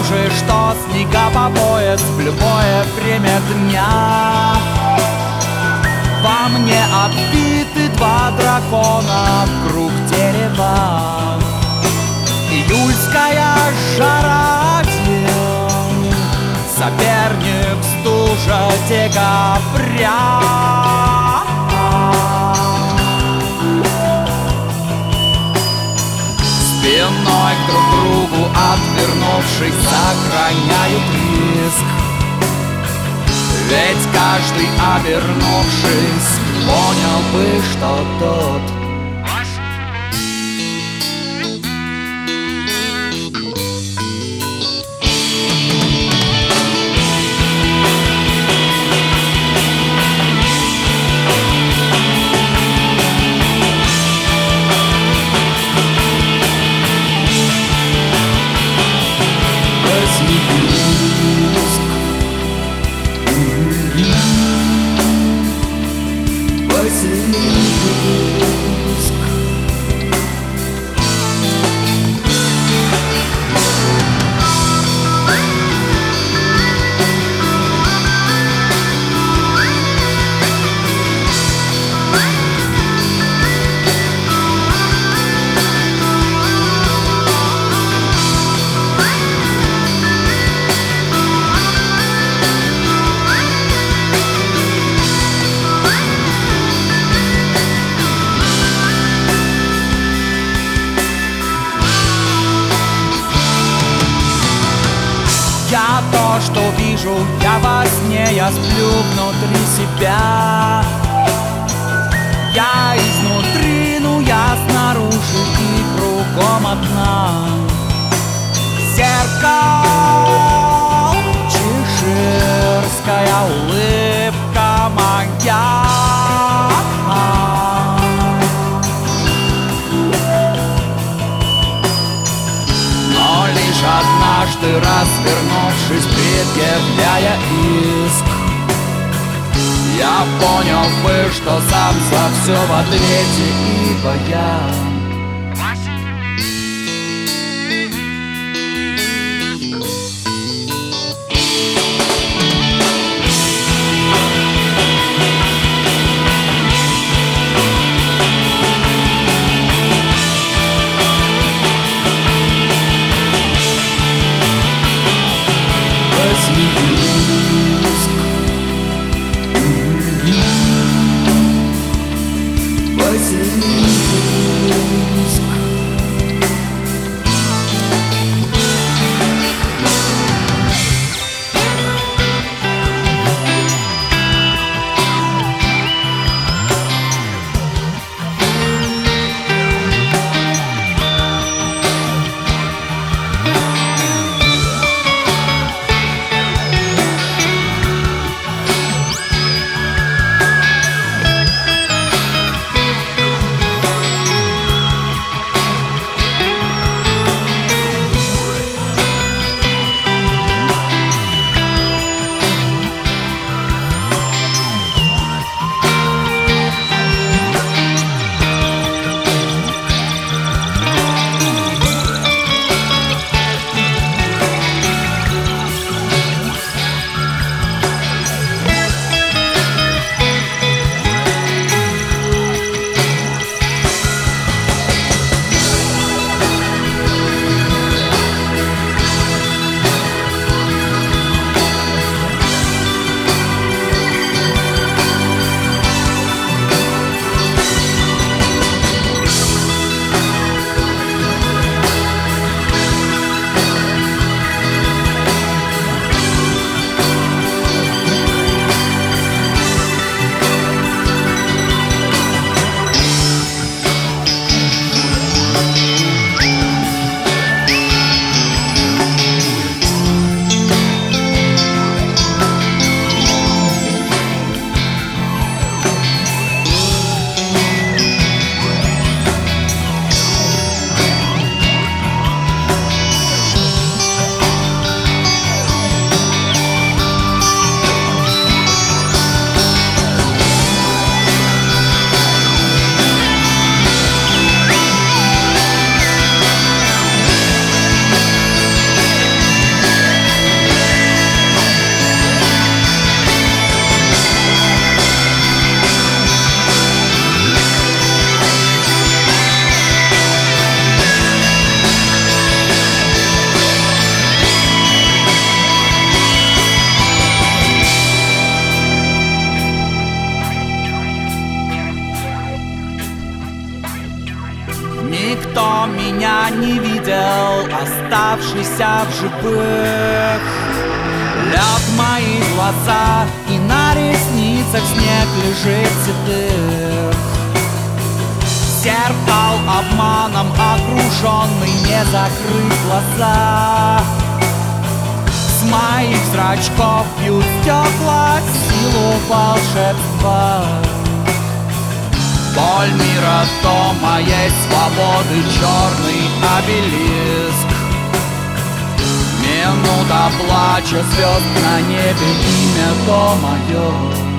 снаружи, что снега по пояс в любое время дня. Во мне обвиты два дракона вокруг дерева. Июльская жара, день, соперник стужа декабря. Спиной друг к другу отвернувшись, сохраняют риск. Ведь каждый, обернувшись, понял бы, что тот я то, что вижу, я во сне, я сплю внутри себя. Я изнутри, ну я снаружи и кругом одна. Зеркал, чеширская улыбка моя. Лишь однажды, развернувшись, предъявляя иск, я понял бы, что сам за все в ответе, ибо я Василиск. Никто меня не видел, оставшийся в живых. Лед в моих глазах, и на ресницах снег лежит седых. Зеркал обманом окруженный, не закрыть глаза. С моих зрачков пьют стекла силу волшебства. Боль мира, то моей свободы черный обелиск. Минута плача звезд на небе, имя то мое.